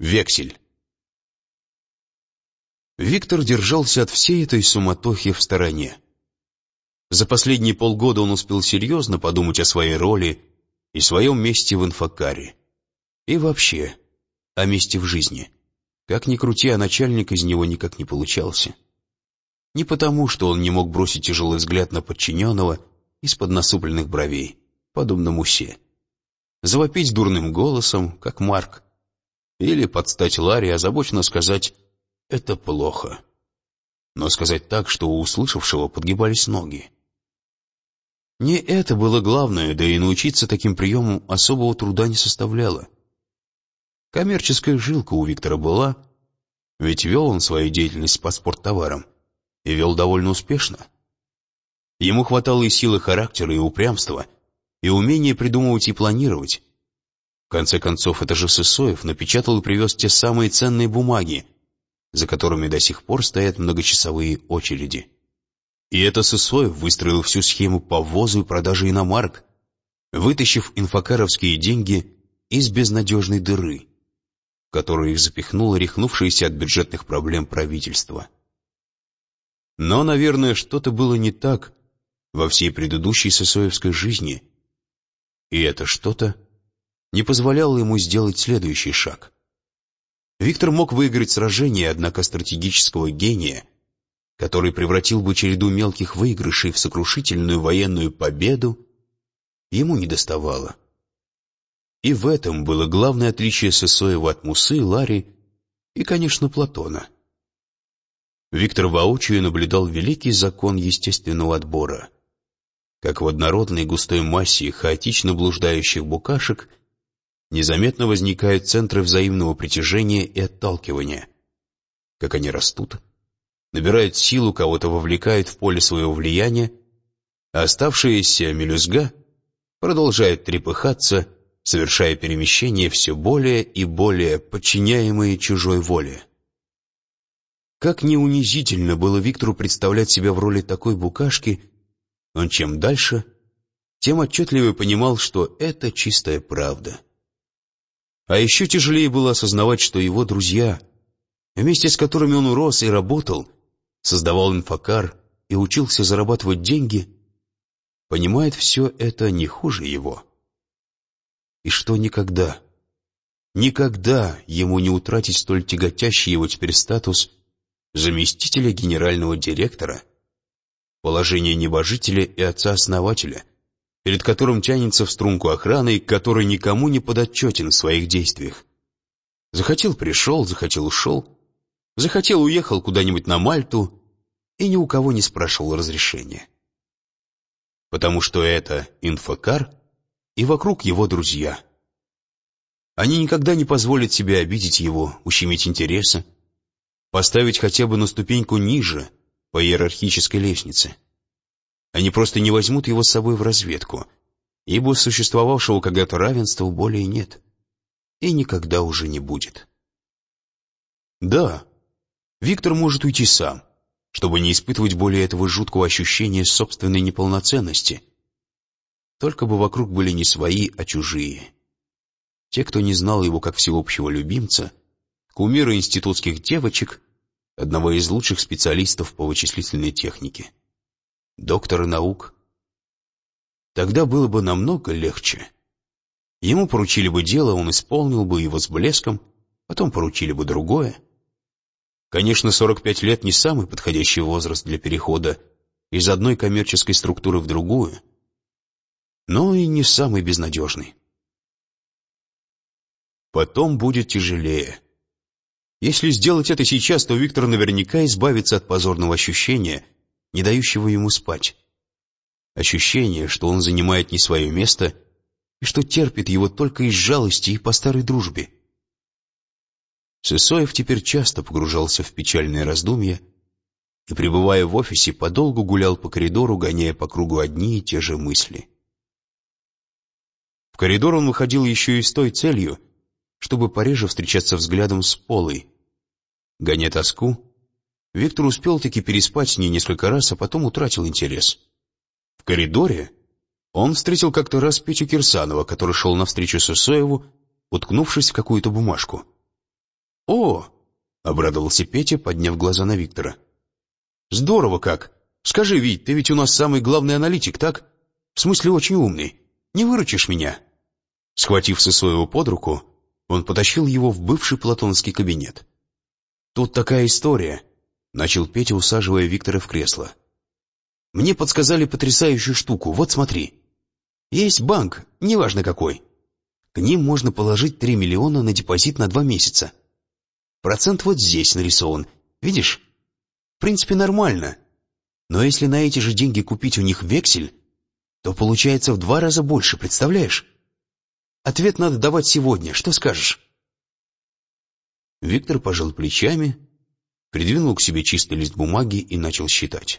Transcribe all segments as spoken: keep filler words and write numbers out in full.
Вексель. Виктор держался от всей этой суматохи в стороне. За последние полгода он успел серьезно подумать о своей роли и своем месте в инфокаре. И вообще, о месте в жизни. Как ни крути, а начальник из него никак не получался. Не потому, что он не мог бросить тяжелый взгляд на подчиненного из-под насупленных бровей, подобно Мусе. Завопить дурным голосом, как Марк. Или подстать Ларе, озабоченно сказать «это плохо». Но сказать так, что у услышавшего подгибались ноги. Не это было главное, да и научиться таким приемам особого труда не составляло. Коммерческая жилка у Виктора была, ведь вел он свою деятельность по спорттоварам, и вел довольно успешно. Ему хватало и силы характера, и упрямства, и умения придумывать и планировать. В конце концов, это же Сысоев напечатал и привез те самые ценные бумаги, за которыми до сих пор стоят многочасовые очереди. И это Сысоев выстроил всю схему по ввозу и продаже иномарок, вытащив инфокаровские деньги из безнадежной дыры, в которую их запихнуло рехнувшееся от бюджетных проблем правительство. Но, наверное, что-то было не так во всей предыдущей сысоевской жизни, и это что-то не позволяло ему сделать следующий шаг. Виктор мог выиграть сражение, однако стратегического гения, который превратил бы череду мелких выигрышей в сокрушительную военную победу, ему недоставало. И в этом было главное отличие Сысоева от Мусы, Лари и, конечно, Платона. Виктор воочию наблюдал великий закон естественного отбора, как в однородной густой массе хаотично блуждающих букашек незаметно возникают центры взаимного притяжения и отталкивания, как они растут, набирают силу, кого-то вовлекают в поле своего влияния, а оставшаяся мелюзга продолжает трепыхаться, совершая перемещения все более и более подчиняемые чужой воле. Как ни унизительно было Виктору представлять себя в роли такой букашки, он чем дальше, тем отчетливее понимал, что это чистая правда. А еще тяжелее было осознавать, что его друзья, вместе с которыми он рос и работал, создавал инфокар и учился зарабатывать деньги, понимает все это не хуже его. И что никогда, никогда ему не утратить столь тяготящий его теперь статус заместителя генерального директора, положение небожителя и отца-основателя, перед которым тянется в струнку охраны, который никому не подотчетен в своих действиях. Захотел — пришел, захотел — ушел, захотел — уехал куда-нибудь на Мальту и ни у кого не спрашивал разрешения. Потому что это инфокар, и вокруг его друзья. Они никогда не позволят себе обидеть его, ущемить интересы, поставить хотя бы на ступеньку ниже по иерархической лестнице. Они просто не возьмут его с собой в разведку, ибо существовавшего когда-то равенства более нет и никогда уже не будет. Да, Виктор может уйти сам, чтобы не испытывать более этого жуткого ощущения собственной неполноценности. Только бы вокруг были не свои, а чужие. Те, кто не знал его как всеобщего любимца, кумира институтских девочек, одного из лучших специалистов по вычислительной технике, доктора наук. Тогда было бы намного легче. Ему поручили бы дело, он исполнил бы его с блеском, потом поручили бы другое. Конечно, сорок пять лет не самый подходящий возраст для перехода из одной коммерческой структуры в другую, но и не самый безнадежный. Потом будет тяжелее. Если сделать это сейчас, то Виктор наверняка избавится от позорного ощущения, не дающего ему спать. Ощущение, что он занимает не свое место и что терпит его только из жалости и по старой дружбе. Сысоев теперь часто погружался в печальные раздумья и, пребывая в офисе, подолгу гулял по коридору, гоняя по кругу одни и те же мысли. В коридор он выходил еще и с той целью, чтобы пореже встречаться взглядом с Полой. Гоня тоску, Виктор успел-таки переспать с ней несколько раз, а потом утратил интерес. В коридоре он встретил как-то раз Петю Кирсанова, который шел навстречу Сысоеву, уткнувшись в какую-то бумажку. «О!» — обрадовался Петя, подняв глаза на Виктора. «Здорово как! Скажи, Вить, ты ведь у нас самый главный аналитик, так? В смысле, очень умный. Не выручишь меня?» Схватив Сысоева под руку, он потащил его в бывший платоновский кабинет. «Тут такая история», — начал Петя, усаживая Виктора в кресло. «Мне подсказали потрясающую штуку, вот смотри. Есть банк, неважно какой. К ним можно положить три миллиона на депозит на два месяца. Процент вот здесь нарисован, видишь? В принципе, нормально. Но если на эти же деньги купить у них вексель, то получается в два раза больше, представляешь? Ответ надо давать сегодня, что скажешь?» Виктор пожал плечами, придвинул к себе чистый лист бумаги и начал считать.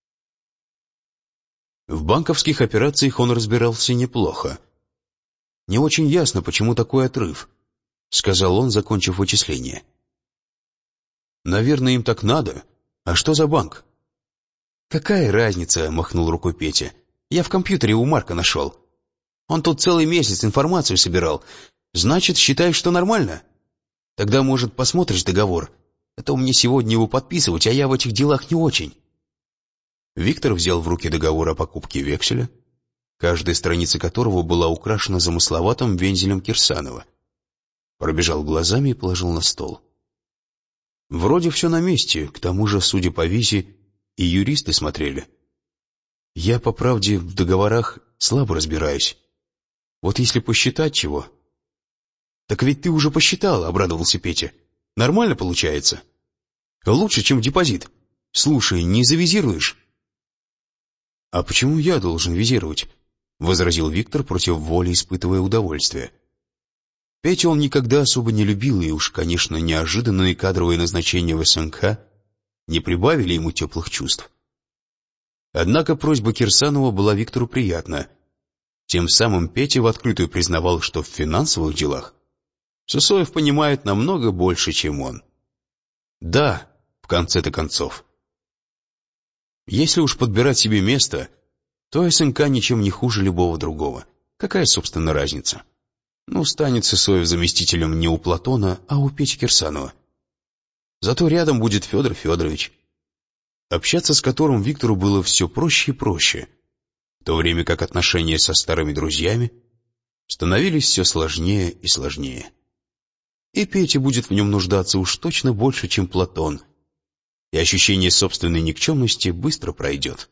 В банковских операциях он разбирался неплохо. «Не очень ясно, почему такой отрыв», — сказал он, закончив вычисление. «Наверное, им так надо. А что за банк?» «Какая разница?» — махнул рукой Петя. «Я в компьютере у Марка нашел. Он тут целый месяц информацию собирал. Значит, считаешь, что нормально? Тогда, может, посмотришь договор? А то мне сегодня его подписывать, а я в этих делах не очень». Виктор взял в руки договор о покупке векселя, каждая страница которого была украшена замысловатым вензелем Кирсанова. Пробежал глазами и положил на стол. Вроде все на месте, к тому же, судя по визе, и юристы смотрели. Я, по правде, в договорах слабо разбираюсь. Вот если посчитать чего... «Так ведь ты уже посчитал», — обрадовался Петя. «Нормально получается? Лучше, чем депозит. Слушай, не завизируешь?» «А почему я должен визировать?» — возразил Виктор, против воли испытывая удовольствие. Петю он никогда особо не любил, и уж, конечно, неожиданные кадровые назначения в СНК не прибавили ему теплых чувств. Однако просьба Кирсанова была Виктору приятна. Тем самым Петя в открытую признавал, что в финансовых делах Сысоев понимает намного больше, чем он. Да, в конце-то концов. Если уж подбирать себе место, то СНК ничем не хуже любого другого. Какая, собственно, разница? Ну, станет Сысоев заместителем не у Платона, а у Пети Кирсанова. Зато рядом будет Федор Федорович, общаться с которым Виктору было все проще и проще, в то время как отношения со старыми друзьями становились все сложнее и сложнее. И Петя будет в нем нуждаться уж точно больше, чем Платон, и ощущение собственной никчемности быстро пройдет.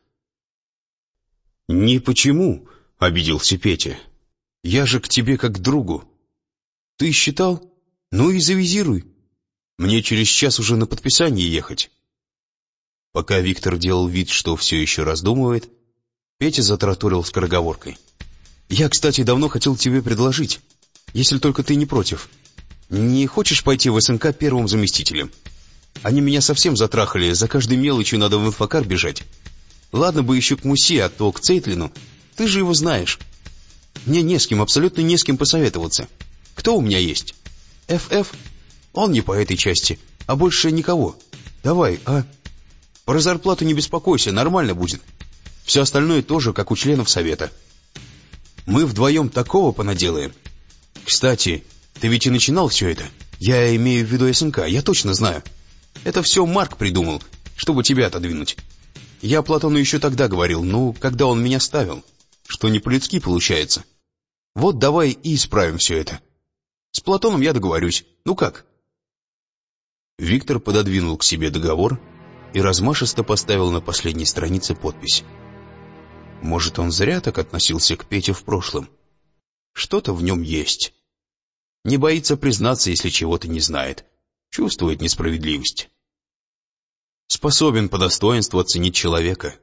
«Не почему», — обиделся Петя. «Я же к тебе как к другу. Ты считал? Ну и завизируй. Мне через час уже на подписание ехать». Пока Виктор делал вид, что все еще раздумывает, Петя затараторил скороговоркой. «Я, кстати, давно хотел тебе предложить, если только ты не против. Не хочешь пойти в СНК первым заместителем? Они меня совсем затрахали, за каждой мелочью надо в инфокар бежать. Ладно бы еще к Муси, а то к Цейтлину. Ты же его знаешь. Мне не с кем, абсолютно не с кем посоветоваться. Кто у меня есть? ФФ? Он не по этой части, а больше никого. Давай, а? Про зарплату не беспокойся, нормально будет. Все остальное тоже, как у членов совета. Мы вдвоем такого понаделаем. Кстати, ты ведь и начинал все это. Я имею в виду СНК, я точно знаю. Это все Марк придумал, чтобы тебя отодвинуть. Я Платону еще тогда говорил, ну, когда он меня ставил, что не по-людски получается. Вот давай и исправим все это. С Платоном я договорюсь. Ну как?» Виктор пододвинул к себе договор и размашисто поставил на последней странице подпись. Может, он зря так относился к Пете в прошлом? Что-то в нем есть. Не боится признаться, если чего-то не знает. Чувствует несправедливость. Способен по достоинству оценить человека.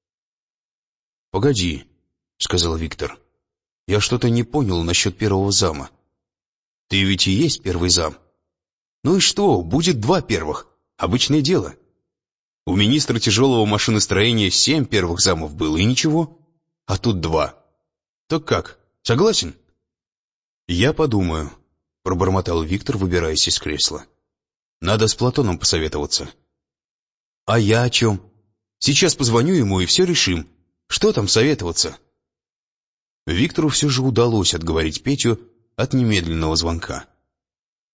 «Погоди», — сказал Виктор. «Я что-то не понял насчет первого зама. Ты ведь и есть первый зам. Ну и что, будет два первых. Обычное дело. У министра тяжелого машиностроения семь первых замов было, и ничего. А тут два. Так как, согласен?» «Я подумаю», — пробормотал Виктор, выбираясь из кресла. «Надо с Платоном посоветоваться». «А я о чем? Сейчас позвоню ему и все решим. Что там советоваться?» Виктору все же удалось отговорить Петю от немедленного звонка.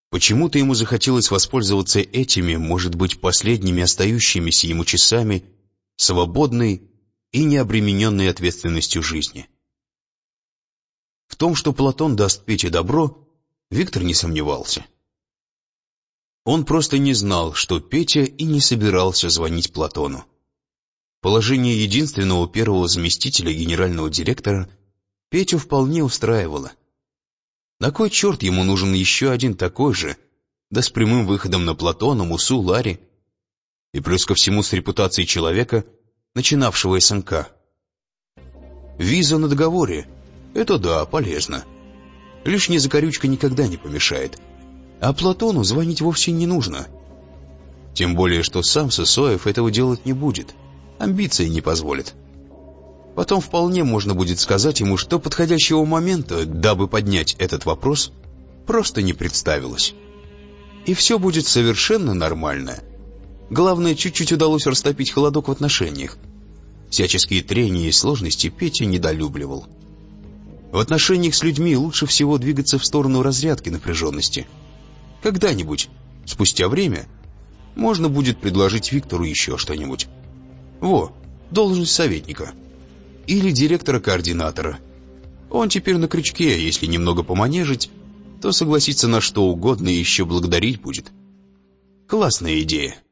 Почему-то ему захотелось воспользоваться этими, может быть, последними остающимися ему часами свободной и необремененной ответственностью жизни. В том, что Платон даст Пете добро, Виктор не сомневался. Он просто не знал, что Петя и не собирался звонить Платону. Положение единственного первого заместителя генерального директора Петю вполне устраивало. На кой черт ему нужен еще один такой же, да с прямым выходом на Платона, Мусу, Ларри, и плюс ко всему с репутацией человека, начинавшего СМК. Виза на договоре — это да, полезно. Лишняя закорючка никогда не помешает. А Платону звонить вовсе не нужно. Тем более, что сам Сысоев этого делать не будет. Амбиции не позволят. Потом вполне можно будет сказать ему, что подходящего момента, дабы поднять этот вопрос, просто не представилось. И все будет совершенно нормально. Главное, чуть-чуть удалось растопить холодок в отношениях. Всяческие трения и сложности Петя недолюбливал. В отношениях с людьми лучше всего двигаться в сторону разрядки напряженности. Когда-нибудь, спустя время, можно будет предложить Виктору еще что-нибудь. Во, должность советника. Или директора-координатора. Он теперь на крючке, если немного поманежить, то согласится на что угодно и еще благодарить будет. Классная идея.